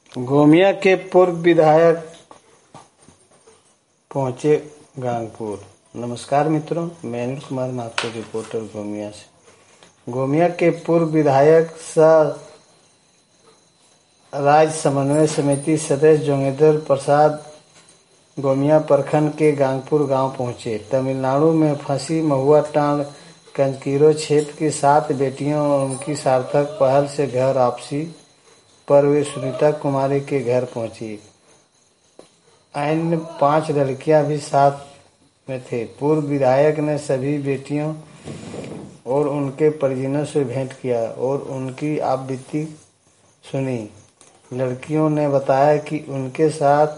गोमिया के पूर्व विधायक पहुंचे गांगपुर। नमस्कार मित्रों, मैं अनिल कुमार महतो, रिपोर्टर गोमिया से। गोमिया के पूर्व विधायक सह राज्य समन्वय समिति सदस्य जोगेंद्र प्रसाद गोमिया प्रखंड के गांगपुर गांव पहुंचे। तमिलनाडु में फंसी महुआ टांड कंजकीरो क्षेत्र की 7 बेटियों और उनकी सार्थक पहल से घर वापसी पर वे सुनीता कुमारी के घर पहुंची। अन्य 5 लड़कियां भी साथ में थे। पूर्व विधायक ने सभी बेटियों और उनके परिजनों से भेंट किया और उनकी आपबीती सुनी। लड़कियों ने बताया कि उनके साथ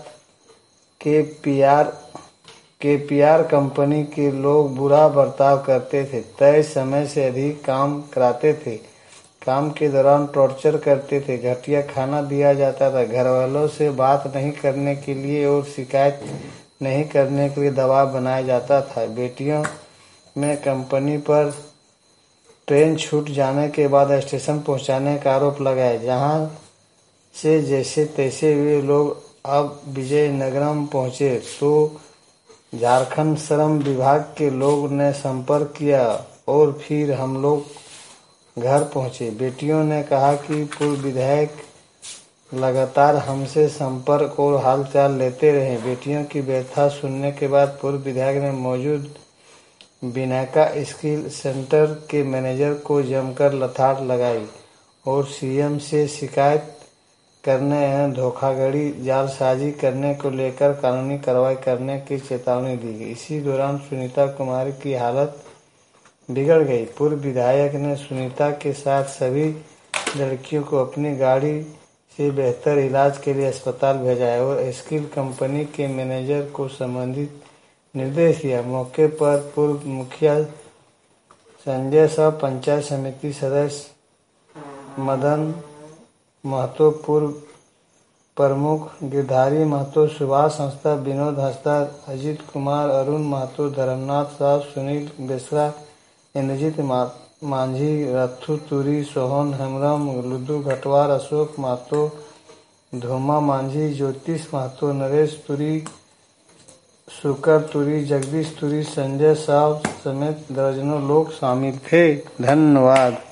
केपीआर कंपनी के लोग बुरा बर्ताव करते थे, तय समय से अधिक काम कराते थे, काम के दौरान टॉर्चर करते थे, घटिया खाना दिया जाता था, घरवालों से बात नहीं करने के लिए और शिकायत नहीं करने के लिए दबाव बनाया जाता था। बेटियों में कंपनी पर ट्रेन छूट जाने के बाद स्टेशन पहुंचाने का आरोप लगाया, जहां से जैसे तैसे वे लोग अब विजयनगरम पहुंचे तो झारखंड श्रम विभाग के लोग ने संपर्क किया और फिर हम लोग घर पहुंचे। बेटियों ने कहा कि पूर्व विधायक लगातार हमसे संपर्क और हालचाल लेते रहे। बेटियों की व्यथा सुनने के बाद पूर्व विधायक ने मौजूद विनायका स्किल सेंटर के मैनेजर को जमकर लताड़ लगाई और सीएम से शिकायत करने एवं धोखाधड़ी जालसाजी करने को लेकर कानूनी कार्रवाई करने की चेतावनी दी। इसी दौरान सुनीता कुमारी की हालत बिगड़ गई। पूर्व विधायक ने सुनीता के साथ सभी लड़कियों को अपनी गाड़ी से बेहतर इलाज के लिए अस्पताल भेजा और स्किल कंपनी के मैनेजर को संबंधित निर्देश दिया। मौके पर पूर्व मुखिया संजय सह पंचायत समिति सदस्य मदन महतो, पूर्व प्रमुख गिरधारी महतो, सुभाष हंसदा, विनोद हंसदा, अजीत कुमार, अरुण महतो, धर्मनाथ साहब, सुनील बेसरा, इंद्रजीत मांझी, रथु तुरी, सोहन हेम्ब्रम, लुदू घटवार, अशोक महतो, धोमा मांझी, ज्योतिष महतो, नरेश तुरी, शुकर तुरी, जगदीश तुरी, संजय साहब समेत दर्जनों लोग शामिल थे। धन्यवाद।